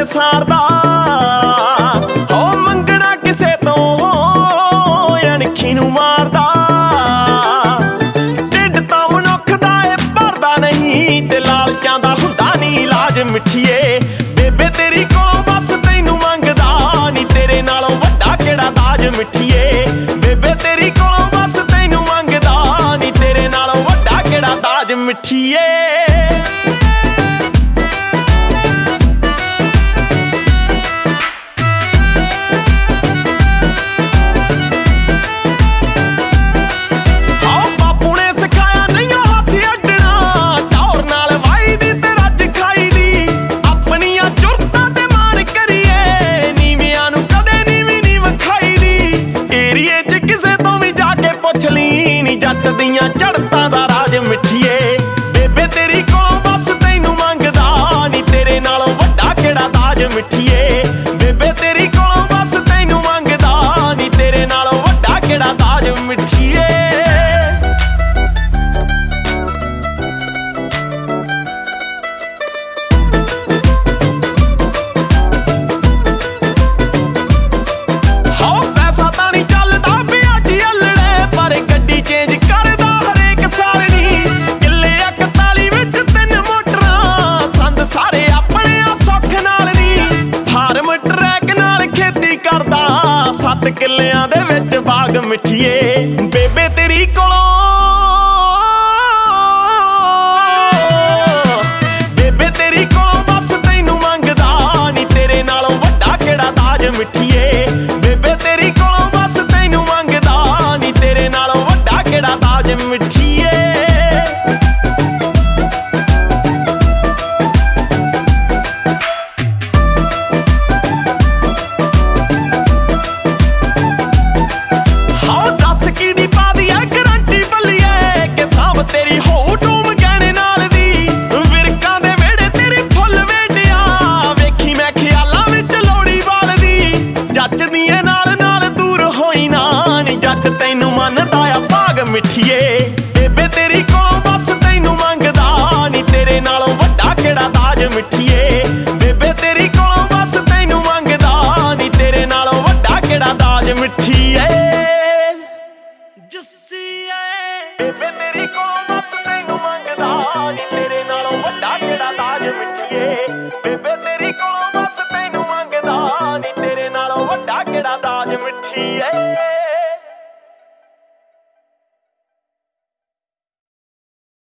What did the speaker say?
ਸਾਰਦਾ ਹੋ ਮੰਗਣਾ ਕਿਸੇ ਤੋਂ ਅਣਖੀ ਨੂੰ ਮਾਰਦਾ ਢਿੱਡ ਤਾਂ ਮਨੁੱਖ ਦਾ ਏ ਭਰਦਾ ਨਹੀਂ ਤੇ ਲਾਲਚਾਂ ਦਾ ਹੁੰਦਾ ਨਹੀਂ ਇਲਾਜ ਮਿੱਠੀਏ ਬੇਬੇ ਤੇਰੀ ਕੋਲੋਂ ਬਸ ਤੈਨੂੰ ਮੰਗਦਾ ਨੀ ਤੇਰੇ ਨਾਲੋਂ ਵੱਡਾ ਕਿਹੜਾ ਦਾਜ ਮਿੱਠੀਏ ਬੇਬੇ ਤੇਰੀ ਕੋਲੋਂ ਬਸ ਤੈਨੂੰ ਮੰਗਦਾ ਨੀ ਤੇਰੇ ਨਾਲੋਂ ਵੱਡਾ ਕਿਹੜਾ ਦਾਜ ਮਿੱਠੀਏ ਜੱਟ ਦੀਆਂ ਚੜ੍ਹਤਾਂ ਦਾ ਰਾਜ ਮਿੱਠੀਏ ਬੇਬੇ ਤੇਰੀ ਕੋਲੋਂ ਬਸ ਤੈਨੂੰ ਮੰਗਦਾ ਨੀ ਤੇਰੇ ਨਾਲੋਂ ਵੱਡਾ ਕਿਹੜਾ ਦਾਜ ਮਿੱਠੀਏ ਬੇਬੇ ਤੇਰੀ ਕੋਲੋਂ ਬਸ ਤੈਨੂੰ ਮੰਗਦਾ ਨੀ ਤੇਰੇ ਨਾਲੋਂ ਵੱਡਾ ਕਿਹੜਾ ਦਾਜ ਮਿੱਠੀਏ ਕਰਦਾ 7 ਕਿੱਲਿਆਂ ਦੇ ਵਿੱਚ ਬਾਗ ਮਿੱਠੀਏ ਬੇਬੇ ਤੇਰੀ ਕੋਲੋਂ ਬਸ ਤੈਨੂੰ ਮੰਗਦਾ ਨੀ ਤੇਰੇ ਨਾਲੋਂ ਵੱਡਾ ਕਿਹੜਾ ਦਾਜ ਮਿੱਠੀਏ ਬੇਬੇ ਤੇਰੀ ਕੋਲੋਂ ਬਸ ਤੈਨੂੰ ਮੰਗਦਾ ਨੀ ਤੇਰੇ ਨਾਲੋਂ ਵੱਡਾ ਕਿਹੜਾ ਦਾਜ ਮਿੱਠੀਏ ਤੇਰੀ ਹੋ ਟੂਮ ਗਹਿਣੇ ਨਾਲ ਦੀ ਵਿਰਕਾਂ ਦੇ ਵਿਹੜੇ ਤੇਰੀ ਫੁੱਲ ਵੇਟਿਆ ਵੇਖੀ ਮੈਂ ਖਿਆਲਾਂ ਵਿੱਚ ਲੋੜੀ ਬਾਲਦੀ ਜੱਚਦੀ ਏ ਨਾਲ ਨਾਲ ਦੂਰ ਹੋਈ ਨਾ ਨੀ ਜੱਟ ਤੈਨੂੰ ਮੰਨਦਾ ਆ ਭਾਗ ਮਿੱਠੀਏ ਬੇਬੇ ਤੇਰੀ ਕੋਲੋਂ ਬਸ ਤੈਨੂੰ ਮੰਗਦਾ ਨੀ ਤੇਰੇ ਨਾਲੋਂ ਵੱਡਾ ਕਿਹੜਾ ਦਾਜ ਮਿੱਠੀਏ ਬੇਬੇ ਤੇਰੀ ਕੋਲੋਂ ਬਸ ਤੈਨੂੰ ਮੰਗਦਾ ਨੀ ਤੇਰੇ ਨਾਲੋਂ ਵੱਡਾ ਕਿਹੜਾ ਦਾਜ ਮਿੱਠੀਏ ਬੇਬੇ ਤੇਰੀ ਕੋਲੋਂ ਬਸ ਤੈਨੂੰ ਮੰਗਦਾ ਨੀ ਤੇਰੇ ਨਾਲੋਂ ਵੱਡਾ ਕਿਹੜਾ ਦਾਜ ਮਿੱਠੀਏ ਬੇਬੇ ਤੇਰੀ ਕੋਲੋਂ ਬਸ ਤੈਨੂੰ ਮੰਗਦਾ ਨੀ ਤੇਰੇ ਨਾਲੋਂ ਵੱਡਾ ਕਿਹੜਾ ਦਾਜ ਮਿੱਠੀਏ